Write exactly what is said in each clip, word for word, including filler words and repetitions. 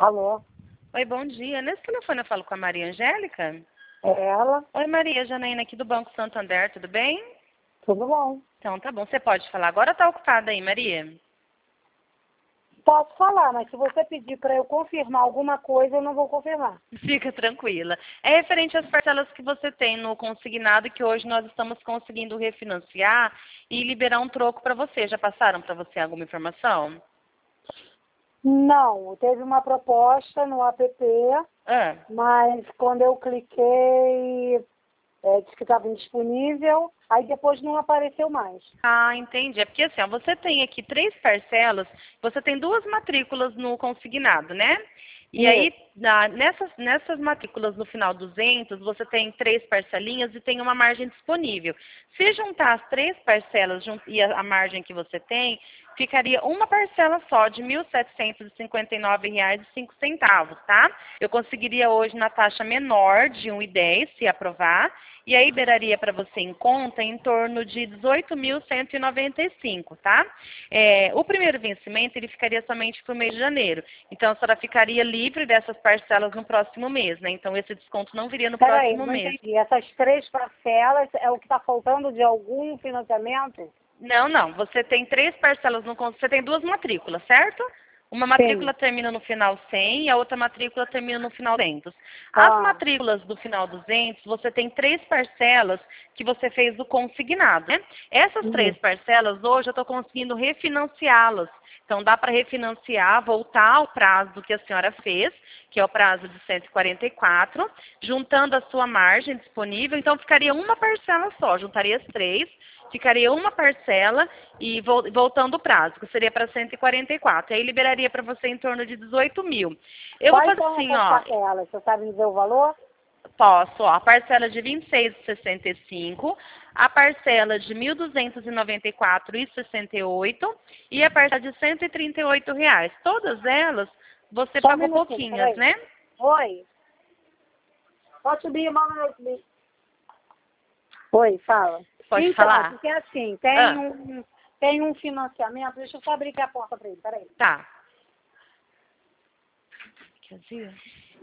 Alô? Oi, bom dia. Nesse telefone eu falo com a Maria Angélica? É ela? Oi, Maria, Janaína aqui do Banco Santander, tudo bem? Tudo bom. Então, tá bom. Você pode falar agora ou tá ocupada aí, Maria? Posso falar, mas se você pedir para eu confirmar alguma coisa, eu não vou confirmar. Fica tranquila. É referente às parcelas que você tem no consignado que hoje nós estamos conseguindo refinanciar e liberar um troco para você. Já passaram para você alguma informação? Não, teve uma proposta no app, Ah. mas quando eu cliquei, é, disse que estava indisponível, aí depois não apareceu mais. Ah, entendi. É porque assim, ó, você tem aqui três parcelas, você tem duas matrículas no consignado, né? E Isso. aí, na- nessas, nessas matrículas no final duzentos, você tem três parcelinhas e tem uma margem disponível. Se juntar as três parcelas jun- e a, a margem que você tem, ficaria uma parcela só de mil setecentos e cinquenta e nove reais e cinco centavos, tá? Eu conseguiria hoje na taxa menor de um vírgula dez, se aprovar, e aí liberaria para você em conta em torno de dezoito mil cento e noventa e cinco, tá? É, o primeiro vencimento, ele ficaria somente para o mês de janeiro. Então, a senhora ficaria livre dessas parcelas no próximo mês, né? Então, esse desconto não viria no Peraí, próximo não mês. entendi. Essas três parcelas é o que está faltando de algum financiamento? Não, não. Você tem três parcelas no conto. Você tem duas matrículas, certo? Uma Sim. matrícula termina no final cem e a outra matrícula termina no final duzentos. As Ah, matrículas do final duzentos, você tem três parcelas que você fez do consignado, né? Essas três uhum. parcelas, hoje eu estou conseguindo refinanciá-las. Então, dá para refinanciar, voltar ao prazo do que a senhora fez, que é o prazo de cento e quarenta e quatro, juntando a sua margem disponível. Então, ficaria uma parcela só, juntaria as três, ficaria uma parcela e voltando o prazo, que seria para cento e quarenta e quatro. Aí liberaria para você em torno de dezoito mil. Eu vou Quais fazer são assim, essas ó. parcelas? Você sabe dizer o valor? Posso, ó, a parcela de vinte e seis e sessenta e cinco, a parcela de mil duzentos e noventa e quatro e sessenta e oito e a parcela de cento e trinta e oito reais. Todas elas você Só um pagou minutinho, pouquinhas, peraí. né? Oi. Pode subir, mano. Oi, fala. Pode Então, falar? porque assim, tem Ah, um, tem um financiamento, deixa eu só abrir aqui a porta para ele, peraí. tá. Quer dizer?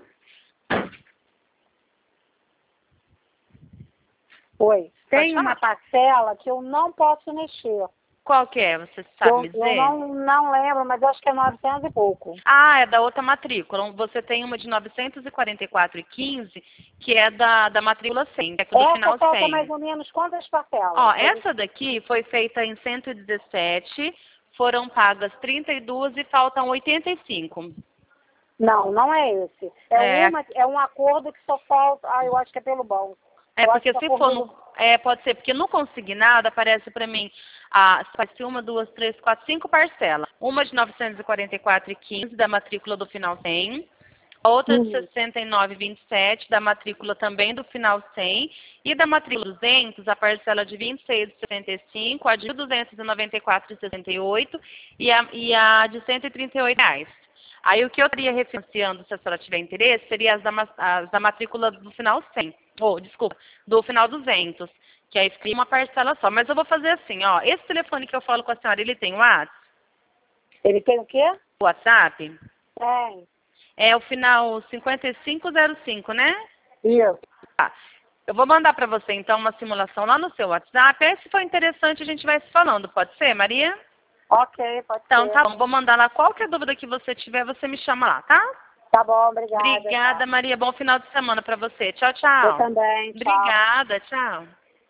Oi. Pode Tem uma falar. parcela que eu não posso mexer. Qual que é? Você sabe me Eu, eu dizer? não, não lembro, mas eu acho que é novecentos e pouco. Ah, é da outra matrícula. Você tem uma de novecentos e quarenta e quatro e quinze, que é da, da matrícula cem, que é do Essa final falta mais cem. ou menos quantas parcelas? Ó, essa daqui foi feita em cento e dezessete, foram pagas trinta e duas e faltam oitenta e cinco. Não, não é esse. É É, uma, é um acordo que só falta. Ah, eu acho que é pelo banco. é Eu acho porque que é se acordo for no. do. É, pode ser, porque no consignado aparece para mim, ah, aparece uma, duas, três, quatro, cinco parcelas. Uma de novecentos e quarenta e quatro e quinze, da matrícula do final cem. A outra de Uhum. sessenta e nove e vinte e sete, da matrícula também do final cem. E da matrícula duzentos, a parcela de vinte e seis e sessenta e cinco, a de duzentos e noventa e quatro e sessenta e oito e a, e a de cento e trinta e oito reais. Aí o que eu estaria refinanciando, se a senhora tiver interesse, seria as da, ma- as da matrícula do final cem. Ou, desculpa, do final duzentos. Que aí fica uma parcela só. Mas eu vou fazer assim, ó. Esse telefone que eu falo com a senhora, ele tem WhatsApp? Ele tem o quê? WhatsApp? Tem. É o final cinquenta e cinco zero cinco, né? Isso. Tá. Eu vou mandar para você, então, uma simulação lá no seu WhatsApp. Aí, se for interessante, a gente vai se falando. Pode ser, Maria? Ok, pode Então, ser. tá bom. Vou mandar lá. Qualquer dúvida que você tiver, você me chama lá, tá? Tá bom, obrigada, Obrigada, tá? Maria. Bom final de semana para você. Tchau, Eu tchau. também, tchau. Obrigada. Tchau.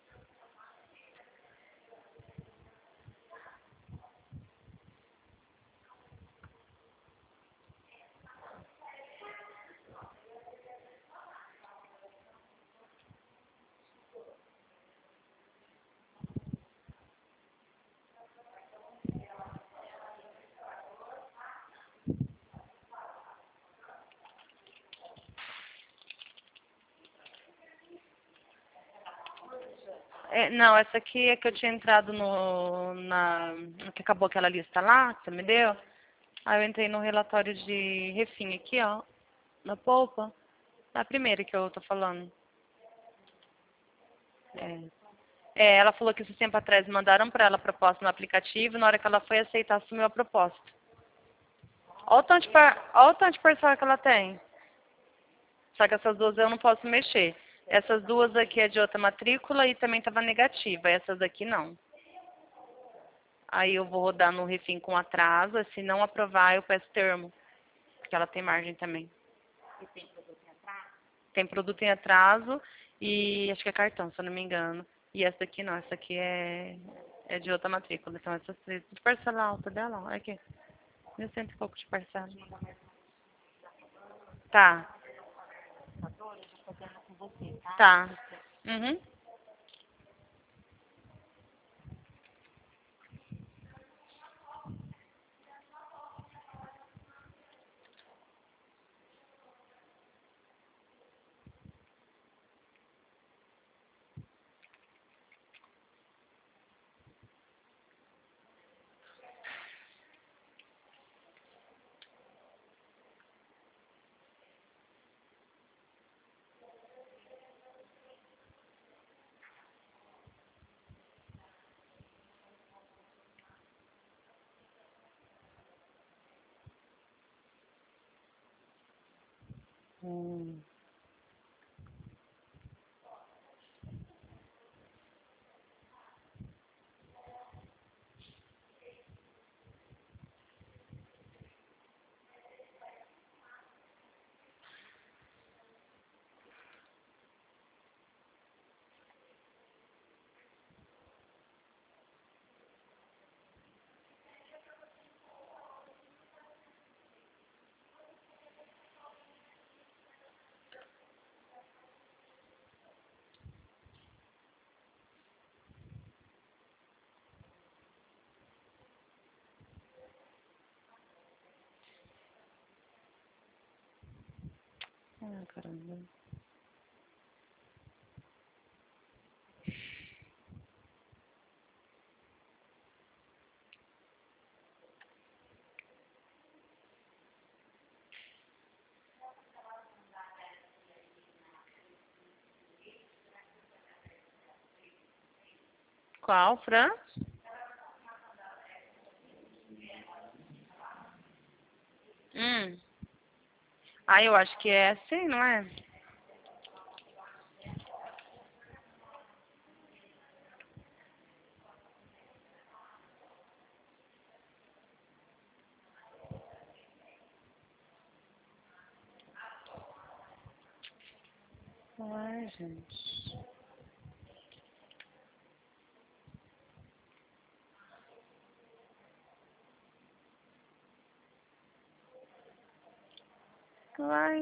É, não, essa aqui é que eu tinha entrado no. Na, que acabou aquela lista lá, que você me deu. Aí eu entrei no relatório de refim aqui, ó. Na polpa. Na primeira que eu tô falando. É. É, ela falou que esse tempo atrás mandaram para ela a proposta no aplicativo, na hora que ela foi aceitar, assumiu a proposta. Olha o tanto de, par... Olha o tanto de parcela que ela tem. Só que essas duas eu não posso mexer. Essas duas aqui é de outra matrícula e também estava negativa. Essas daqui não. Aí eu vou rodar no refim com atraso. Se não aprovar, eu peço termo. Porque ela tem margem também. E tem produto em atraso? Tem produto em atraso e acho que é cartão, se eu não me engano. E essa daqui não. Essa aqui é, é de outra matrícula. Então essas três. De parcela alta dela, olha aqui. Mil cento e pouco de parcela. Tá. Computador, eu já tô vendo com você, tá? Tá. Uhum. Hum. Ah, caramba. Qual, Fran? Hum. Ah, eu acho que é assim, não é? Ai, gente. Vai.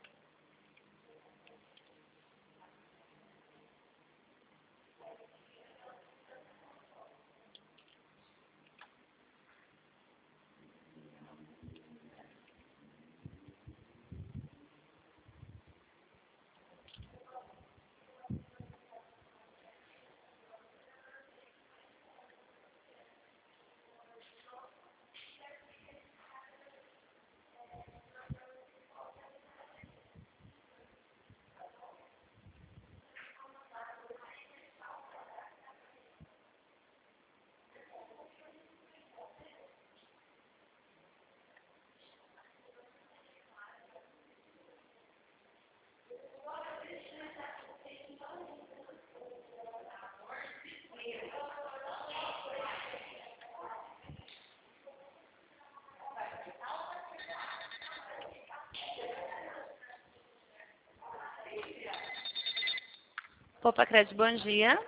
Poupa Crédito, bom dia.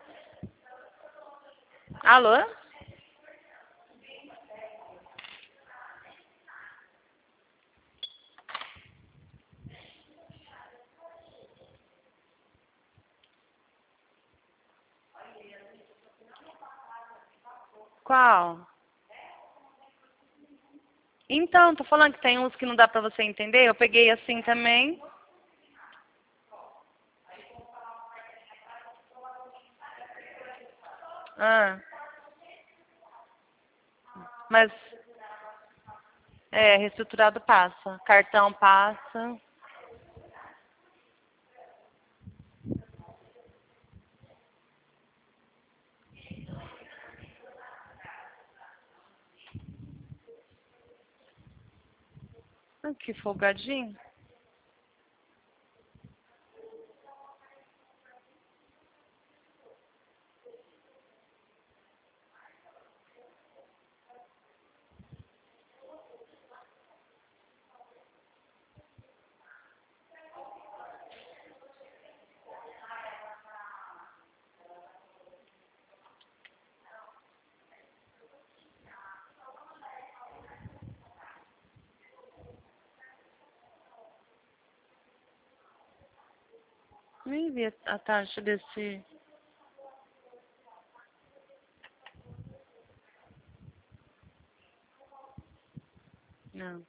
Alô? Qual? Então, tô falando que tem uns que não dá pra você entender. Eu peguei assim também. Ah. Mas, é, reestruturado passa. Cartão passa. Ah, que folgadinho. Nem vi a taxa desse... Não.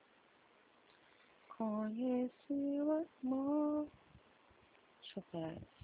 Conheci o amor. Deixa eu ver.